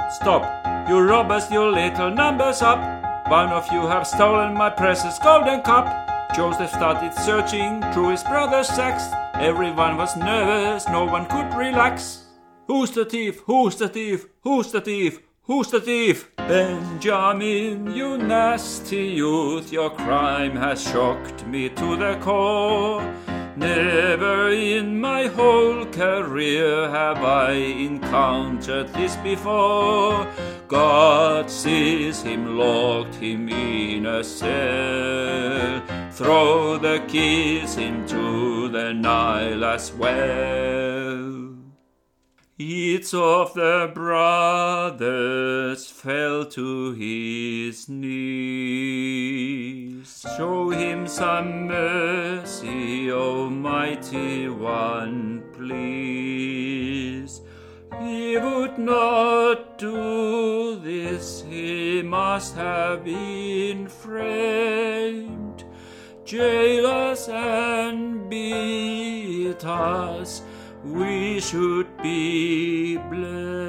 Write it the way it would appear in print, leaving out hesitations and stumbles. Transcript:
Stop, you robbers, you little numbers up. One of you have stolen my precious golden cup. Joseph started searching through his brother's sacks. Everyone was nervous, no one could relax. Who's the thief? Who's the thief? Who's the thief? Who's the thief? Benjamin, you nasty youth, your crime has shocked me to the core. Never in my whole career have I encountered this before. God sees him, locked him in a cell. Throw the keys into the Nile as well. Each of the brothers fell to his knees. Show him some mercy, Almighty One, please. He would not do this, he must have been framed. Jail us and beat us, we should be blamed.